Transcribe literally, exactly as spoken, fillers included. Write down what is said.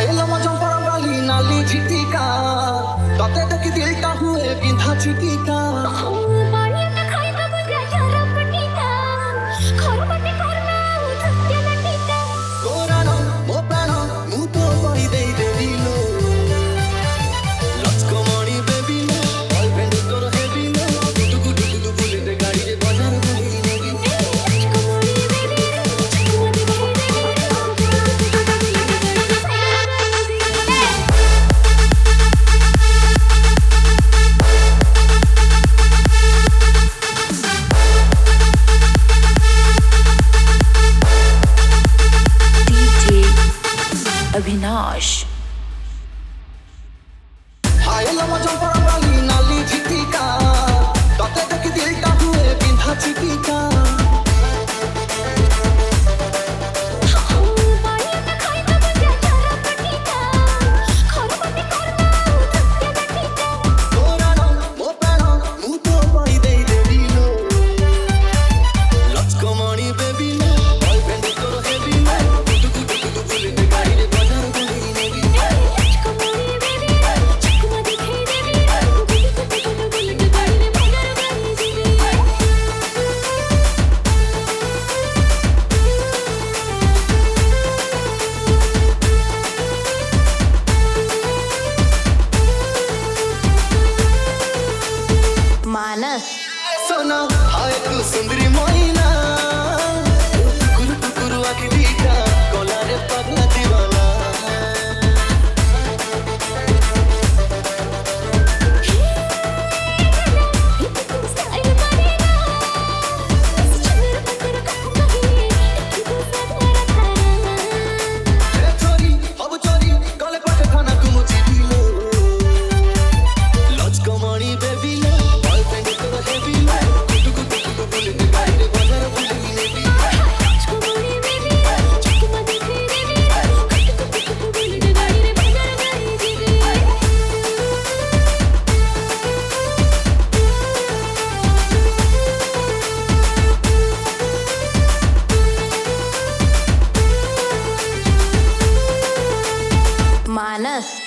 हायला माझ्या परवाली नाली झिटिका ताते देखी दिलटा हुए बिंधा चिटिका अविनाश हायला माझ्या परवाली नाली झिटिका ताते देखी दिलटा हुए बिंधा चिटिका मानस सोना हाय तू सुंदरी मोइना टुकुर टुकुर आँखी दीटा कोला रे पगला दीवाना चोरी अब चोरी गले पटे खाना तू मुझे दिलो लॉज कमानी बेबी मानस